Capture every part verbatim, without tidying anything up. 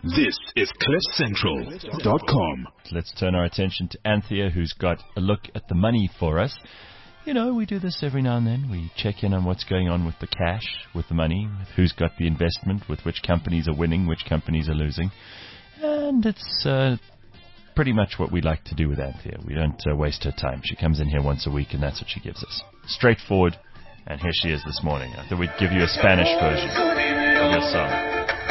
This is cliff central dot com. Let's turn our attention to Anthea, who's got a look at the money for us. You know, we do this every now and then. We check in on what's going on with the cash, with the money, with who's got the investment, with which companies are winning, which companies are losing. And it's uh, pretty much what we like to do with Anthea. We don't uh, waste her time. She comes in here once a week, and that's what she gives us. Straightforward, and here she is this morning. I thought we'd give you a Spanish version of your song.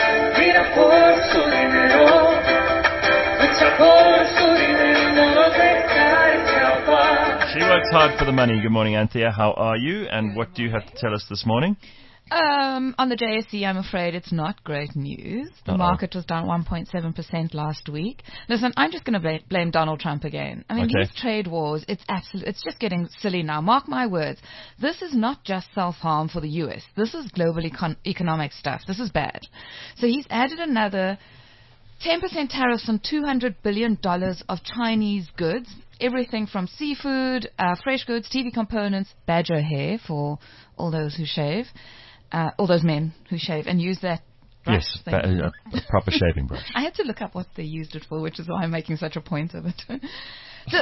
She works hard for the money. Good morning, Anthea. How are you? And what do you have to tell us this morning? Um, on the J S E, I'm afraid it's not great news. The Uh-oh. market was down one point seven percent last week. Listen, I'm just going to blame, blame Donald Trump again. I mean, Okay. these trade wars, it's absolute, it's just getting silly now. Mark my words. This is not just self-harm for the U S. This is global econ- economic stuff. This is bad. So he's added another ten percent tariffs on two hundred billion dollars of Chinese goods. Everything from seafood, uh, fresh goods, T V components, badger hair for all those who shave. Uh, all those men who shave and use that brush Yes, thing. ba- a proper shaving brush. I had to look up what they used it for, which is why I'm making such a point of it. so,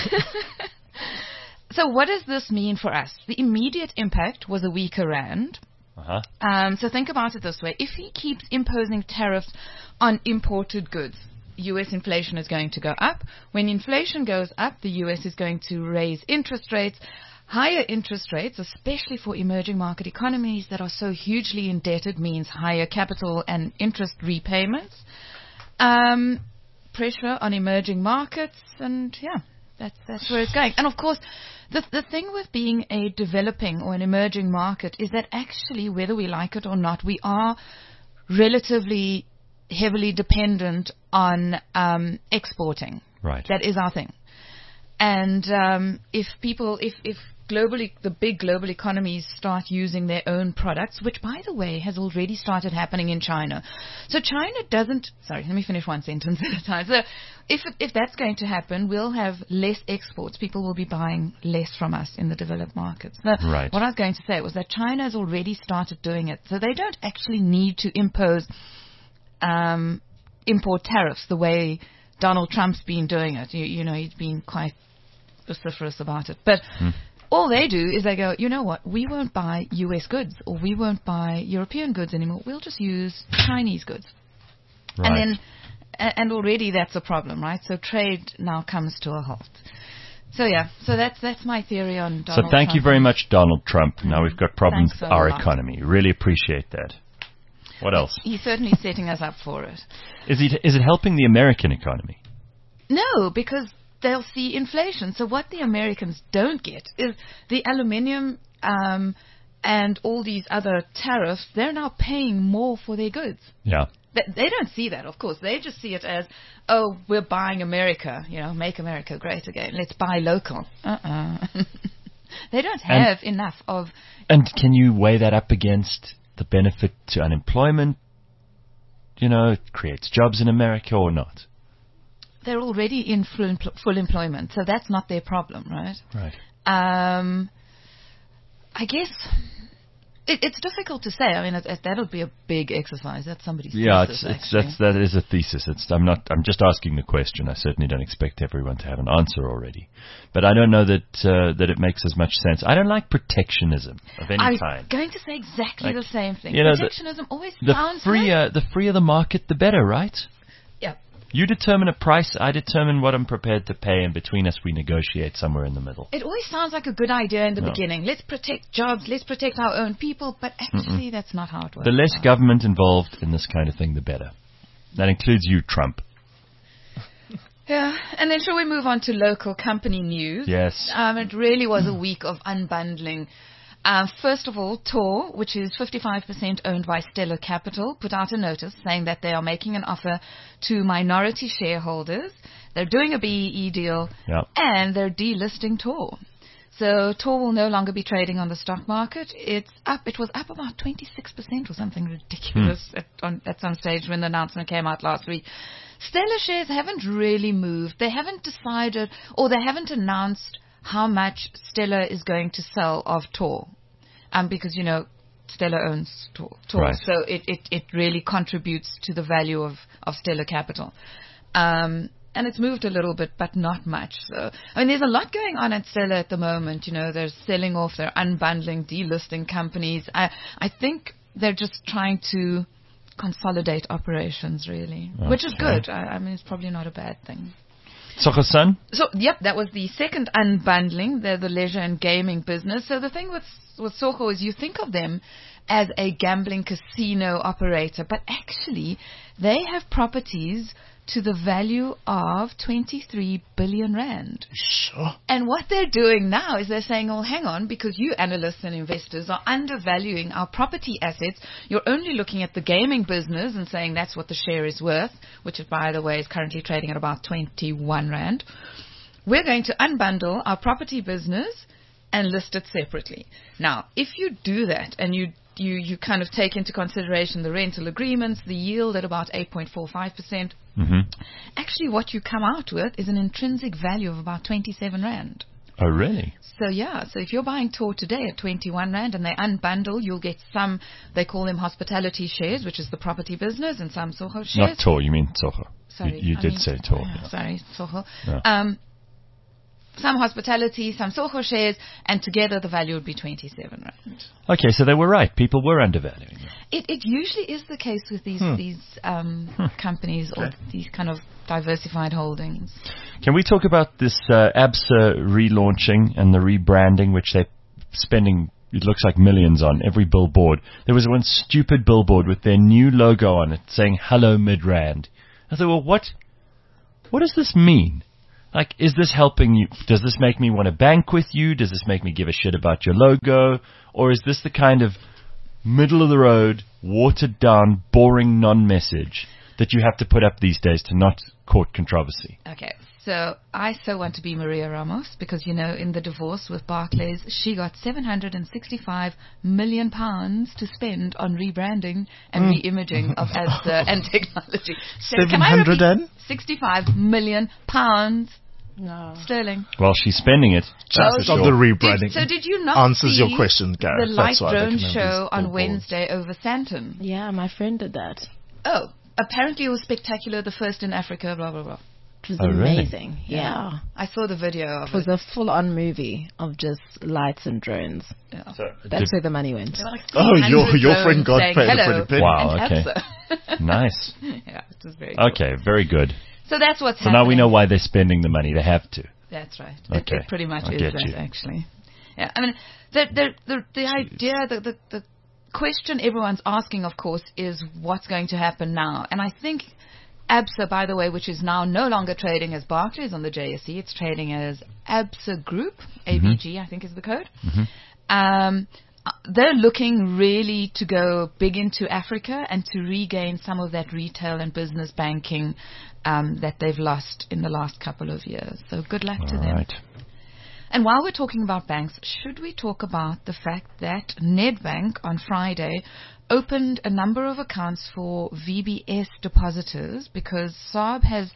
so what does this mean for us? The immediate impact was a weaker rand. Uh-huh. Um, so think about it this way. If he keeps imposing tariffs on imported goods, U S inflation is going to go up. When inflation goes up, the U S is going to raise interest rates. Higher interest rates, especially for emerging market economies that are so hugely indebted, means higher capital and interest repayments. Um, pressure on emerging markets, and yeah, that's that's where it's going. And of course, the the thing with being a developing or an emerging market is that actually, whether we like it or not, we are relatively heavily dependent on um, exporting. Right. That is our thing. And um, if people, if, if globally, the big global economies start using their own products, which, by the way, has already started happening in China. So China doesn't, sorry, let me finish one sentence at a time. So if, if that's going to happen, we'll have less exports. People will be buying less from us in the developed markets. So Right. What I was going to say was that China has already started doing it. So they don't actually need to impose um, import tariffs the way Donald Trump's been doing it. You, you know, he's been quite vociferous about it. But Hmm. all they do is they go, you know what, we won't buy U S goods or we won't buy European goods anymore. We'll just use Chinese goods. Right. And then, a- and already that's a problem, right? So trade now comes to a halt. So yeah, so that's that's my theory on Donald so thank Trump. you very much, Donald Trump. Now we've got problems Thanks with a our lot. economy. Really appreciate that. What else? He's certainly setting us up for it. Is it, is it helping the American economy? No, because they'll see inflation. So what the Americans don't get is the aluminium um, and all these other tariffs. They're now paying more for their goods. Yeah. They, they don't see that, of course. They just see it as, oh, we're buying America. You know, make America great again. Let's buy local. Uh-uh. They don't have And- enough of... And can you weigh that up against the benefit to unemployment? You know, it creates jobs in America or not? They're already in full, empl- full employment, so that's not their problem, right? Right. Um, I guess it, it's difficult to say. I mean, it, it, that'll be a big exercise. That's somebody's Yeah, thesis, it's, it's actually. that's that is a thesis. It's I'm not I'm just asking the question. I certainly don't expect everyone to have an answer already, but I don't know that uh, that it makes as much sense. I don't like protectionism of any I was kind. going to say exactly Like, the same thing. you know, the- Protectionism always The sounds freer nice. the freer the market, the better, right? Yeah. You determine a price, I determine what I'm prepared to pay, and between us we negotiate somewhere in the middle. It always sounds like a good idea in the No. beginning. Let's protect jobs. Let's protect our own people. But actually, that's not how it works. The less out. government involved in this kind of thing, the better. That includes you, Trump. Yeah, and then shall we move on to local company news? Yes. Um, it really was a week of unbundling. Uh, first of all, Tor, which is fifty-five percent owned by Stellar Capital, put out a notice saying that they are making an offer to minority shareholders. They're doing a B E E deal, Yeah. and they're delisting Tor. So Tor will no longer be trading on the stock market. It's up. It was up about twenty-six percent or something ridiculous Hmm. at, on, at some stage when the announcement came out last week. Stellar shares haven't really moved. They haven't decided, or they haven't announced how much Stellar is going to sell of Tor. Um, because, you know, Stella owns Tor. Tor. Right. So it, it, it really contributes to the value of, of Stella Capital. Um, and it's moved a little bit, but not much. So, I mean, there's a lot going on at Stella at the moment. You know, they're selling off, they're unbundling, delisting companies. I, I think they're just trying to consolidate operations, really, okay. which is good. I, I mean, it's probably not a bad thing. Tsogo-san? So, yep, that was the second unbundling. They're the leisure and gaming business. So the thing with, with Tsogo is you think of them as a gambling casino operator, but actually they have properties to the value of twenty-three billion rand. Sure. And what they're doing now is they're saying, oh, hang on, because you analysts and investors are undervaluing our property assets. You're only looking at the gaming business and saying that's what the share is worth, which, by the way, is currently trading at about twenty-one rand. We're going to unbundle our property business and list it separately. Now, if you do that and you You, you kind of take into consideration the rental agreements, the yield at about eight point four five percent. Mm-hmm. Actually, what you come out with is an intrinsic value of about twenty-seven rand. Oh, really? So, yeah. So if you're buying Tor today at twenty-one rand and they unbundle, you'll get some, they call them hospitality shares, which is the property business, and some Tsogo shares. Not Tor, you mean Tsogo. Sorry. You, you I did mean, say Tor. Uh, yeah. Sorry, Tsogo. Yeah. Um, some hospitality, some Tsogo shares, and together the value would be twenty-seven rand. Okay, so they were right. People were undervaluing them. It, it usually is the case with these Hmm. these um, Hmm. companies or Okay. these kind of diversified holdings. Can we talk about this uh, ABSA relaunching and the rebranding, which they're spending, it looks like millions on every billboard? There was one stupid billboard with their new logo on it saying, hello Midrand. I thought, well, what, what does this mean? Like, is this helping you? Does this make me want to bank with you? Does this make me give a shit about your logo? Or is this the kind of middle of the road, watered down, boring non-message that you have to put up these days to not court controversy? Okay, so I so want to be Maria Ramos because, you know, in the divorce with Barclays, she got seven hundred sixty-five million pounds to spend on rebranding and Mm. re-imaging of ABSA and technology. So seven hundred and? sixty-five million pounds No. sterling. Well, she's spending it. That's Just for on sure. the rebranding. Did, so did you not Answers see your question, Gareth. the light That's why they drone can have show these on billboards. Wednesday over Sandton? Yeah, my friend did that. Oh, apparently it was spectacular, the first in Africa, blah, blah, blah. It was Oh, really? amazing. Yeah. I saw the video of It was it. a full-on movie of just lights and drones. Yeah. So, That's did- where the money went. There were like Oh, your- 300 your drones friend got saying paid a hello pretty penny. Wow, and okay. ABSA. Nice. Yeah, it was very cool. Okay, very good. So that's what's So happening. now we know why they're spending the money. They have to. That's right. Okay. It, it pretty much I is get that, you. actually. Yeah, I mean, the the the, the idea, the, the the question everyone's asking, of course, is what's going to happen now. And I think ABSA, by the way, which is now no longer trading as Barclays on the J S E, it's trading as ABSA Group, A B G, I think is the code. Mhm. Um, uh, they're looking really to go big into Africa and to regain some of that retail and business banking um, that they've lost in the last couple of years. So good luck to All them. right. And while we're talking about banks, should we talk about the fact that Nedbank on Friday opened a number of accounts for V B S depositors because S A B has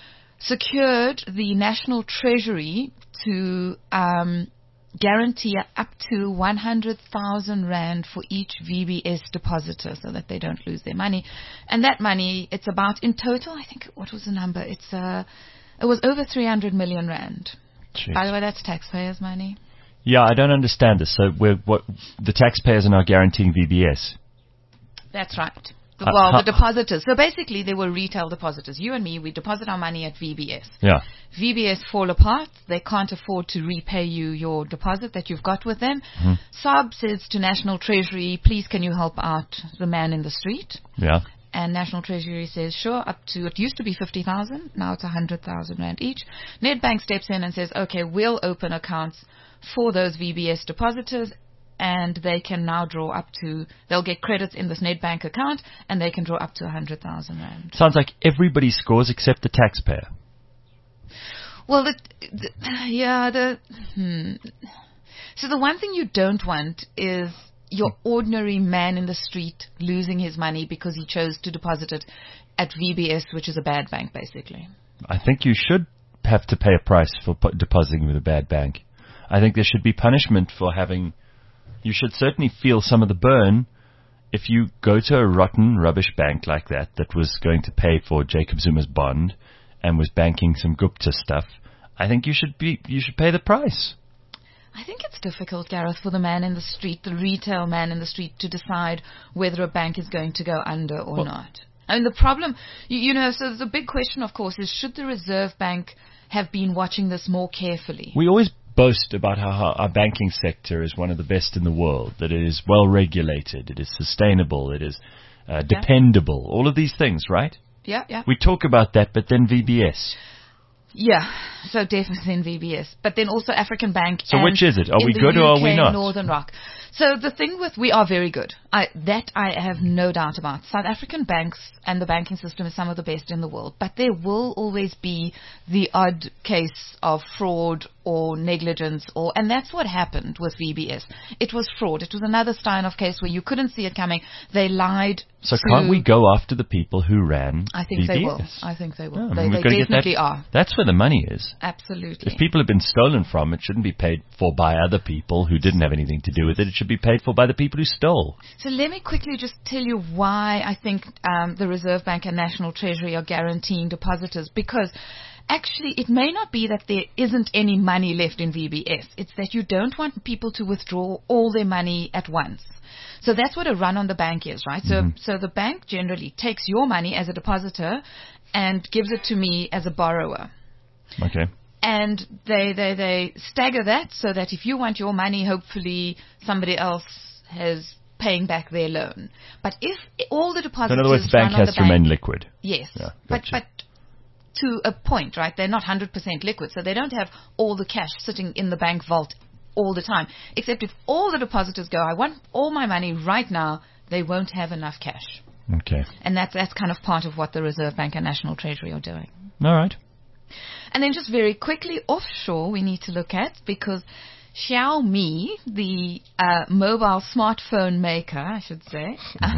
secured the National Treasury to um, guarantee up to one hundred thousand rand for each V B S depositor so that they don't lose their money. And that money, it's about, in total, I think, what was the number? It's uh, it was over three hundred million rand. Jeez. By the way, that's taxpayers' money. Yeah, I don't understand this. So we're, what, the taxpayers are now guaranteeing V B S. That's right. The, Uh, well, how- the depositors. So basically, they were retail depositors. You and me, we deposit our money at V B S. Yeah. V B S fall apart. They can't afford to repay you your deposit that you've got with them. Mm-hmm. S A B says to National Treasury, please can you help out the man in the street? Yeah. And National Treasury says, sure, up to, it used to be fifty thousand, now it's one hundred thousand rand each. Nedbank steps in and says, okay, we'll open accounts for those V B S depositors, and they can now draw up to, they'll get credits in this Nedbank account, and they can draw up to one hundred thousand rand. Sounds like everybody scores except the taxpayer. Well, the, the, yeah, the, hmm. So the one thing you don't want is your ordinary man in the street losing his money because he chose to deposit it at V B S, which is a bad bank, basically. I think you should have to pay a price for pu- depositing with a bad bank. I think there should be punishment for having you should certainly feel some of the burn if you go to a rotten rubbish bank like that that was going to pay for Jacob Zuma's bond and was banking some Gupta stuff. I think you should be you should pay the price. I think it's difficult, Gareth, for the man in the street, the retail man in the street, to decide whether a bank is going to go under or Well, not. I mean, the problem, you, you know, so the big question, of course, is should the Reserve Bank have been watching this more carefully? We always boast about how how our banking sector is one of the best in the world, that it is well regulated, it is sustainable, it is uh, dependable, all of these things, right? Yeah, yeah. We talk about that, but then V B S. Yeah, so definitely in V B S. But then also African Bank. So and which is it? Are in we the good or are we U K, not? Northern Rock. So the thing with, we are very good. I, that I have no doubt about. South African banks and the banking system is some of the best in the world. But there will always be the odd case of fraud or negligence, or and that's what happened with V B S. It was fraud. It was another Steinhoff case where you couldn't see it coming. They lied. So to, can't we go after the people who ran I think V B S? they will. I think they will. No, I they mean, we've they got to get definitely that- are. That's where the money is. Absolutely. If people have been stolen from, it shouldn't be paid for by other people who didn't have anything to do with it. It should be paid for by the people who stole. So let me quickly just tell you why I think um, the Reserve Bank and National Treasury are guaranteeing depositors. Because actually it may not be that there isn't any money left in V B S. It's that you don't want people to withdraw all their money at once. So that's what a run on the bank is, right? So, Mm-hmm. so the bank generally takes your money as a depositor and gives it to me as a borrower. Okay. And they, they, they stagger that so that if you want your money, hopefully somebody else has paying back their loan. But if all the So depositors in other words, the bank run on has the to remain bank, liquid. yes, Yeah, but gotcha. but to a point, right? They're not one hundred percent liquid, so they don't have all the cash sitting in the bank vault all the time. Except if all the depositors go, I want all my money right now, they won't have enough cash. Okay. And that's that's kind of part of what the Reserve Bank and National Treasury are doing. All right. And then just very quickly, offshore, we need to look at, because Xiaomi, the uh, mobile smartphone maker, I should say,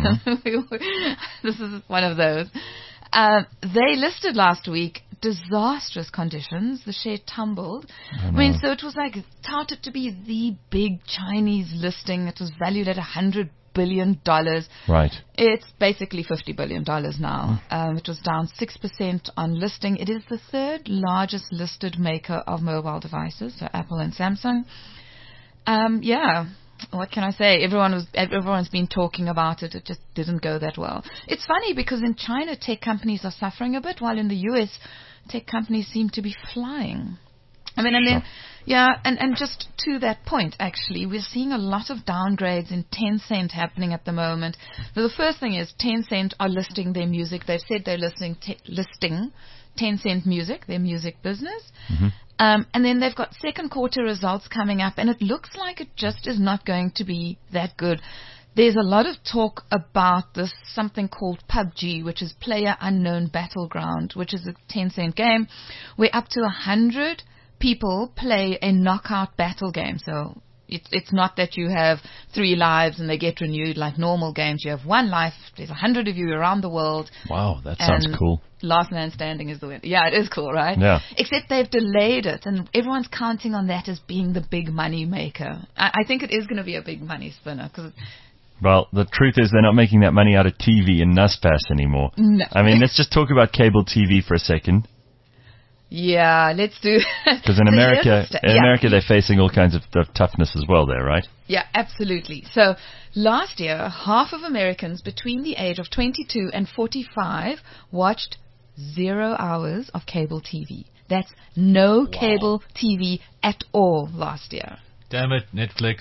this is one of those, uh, they listed last week disastrous conditions. The share tumbled. I, I mean, so it was like touted to be the big Chinese listing. It was valued at one hundred billion dollars. Right. It's basically fifty billion dollars now. Um, it was down six percent on listing. It is the third largest listed maker of mobile devices, so Apple and Samsung. Um, yeah, what can I say? Everyone was, everyone's been talking about it. It just didn't go that well. It's funny because in China, tech companies are suffering a bit, while in the U S, tech companies seem to be flying. I mean, and then, yeah, and, and just to that point, actually, we're seeing a lot of downgrades in Tencent happening at the moment. So the first thing is Tencent are listing their music. They've said they're listing, te- listing Tencent Music, their music business. Mm-hmm. Um, and then they've got second quarter results coming up, and it looks like it just is not going to be that good. There's a lot of talk about this something called P U B G, which is Player Unknown Battleground, which is a Tencent game where up to one hundred people play a knockout battle game. So it's it's not that you have three lives and they get renewed like normal games. You have one life. There's a hundred of you around the world. Wow, that sounds and cool. Last man standing is the winner. Yeah, it is cool, right? Yeah. Except they've delayed it, and everyone's counting on that as being the big money maker. I, I think it is going to be a big money spinner because. Well, the truth is they're not making that money out of T V and Naspers anymore. No. I mean, let's just talk about cable T V for a second. Yeah, let's do. Because in So America, here's the sta- in yeah. America, they're facing all kinds of, of toughness as well there, right? Yeah, absolutely. So last year, half of Americans between the age of twenty-two and forty-five watched zero hours of cable T V. That's no Wow. cable T V at all last year. Damn it, Netflix.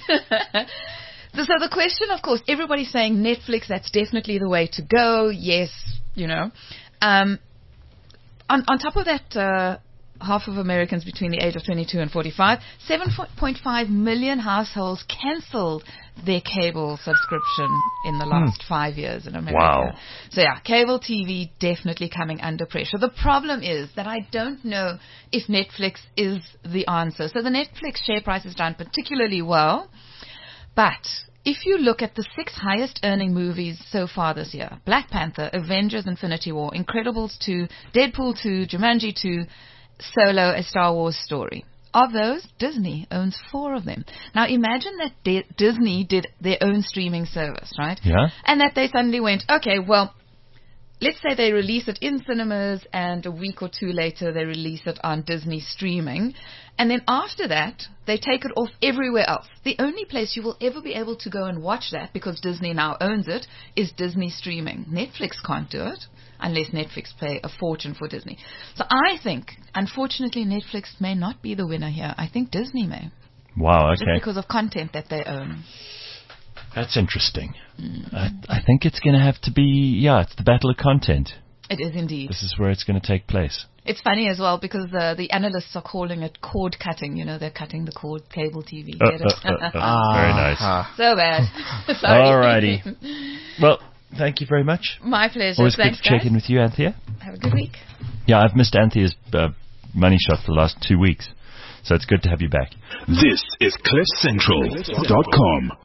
So, so the question, of course, everybody's saying Netflix, that's definitely the way to go. Yes, you know. Um, on, on top of that, uh, half of Americans between the age of twenty-two and forty-five, seven point five million households cancelled their cable subscription in the last five years in America. Wow. So yeah, cable T V definitely coming under pressure. The problem is that I don't know if Netflix is the answer. So the Netflix share price is down particularly well. But if you look at the six highest earning movies so far this year, Black Panther, Avengers Infinity War, Incredibles two, Deadpool two, Jumanji two, Solo, A Star Wars Story. of those, Disney owns four of them. Now imagine that D- Disney did their own streaming service, right? Yeah. And that they suddenly went, okay, well, let's say they release it in cinemas and a week or two later they release it on Disney streaming. And then after that, they take it off everywhere else. The only place you will ever be able to go and watch that, because Disney now owns it, is Disney streaming. Netflix can't do it unless Netflix pay a fortune for Disney. So I think, unfortunately, Netflix may not be the winner here. I think Disney may. Wow, Just okay. because of content that they own. That's interesting. Mm. I, I think it's going to have to be, yeah, it's the battle of content. It is indeed. This is where it's going to take place. It's funny as well because the the analysts are calling it cord cutting. You know, they're cutting the cord cable T V. Uh, Get it? uh, uh, uh, very nice. So bad. Sorry. Alrighty. Well, thank you very much. My pleasure. Always Thanks, good to check guys. in with you, Anthea. Have a good week. Yeah, I've missed Anthea's uh, money shot for the last two weeks, so it's good to have you back. This is cliff central dot com.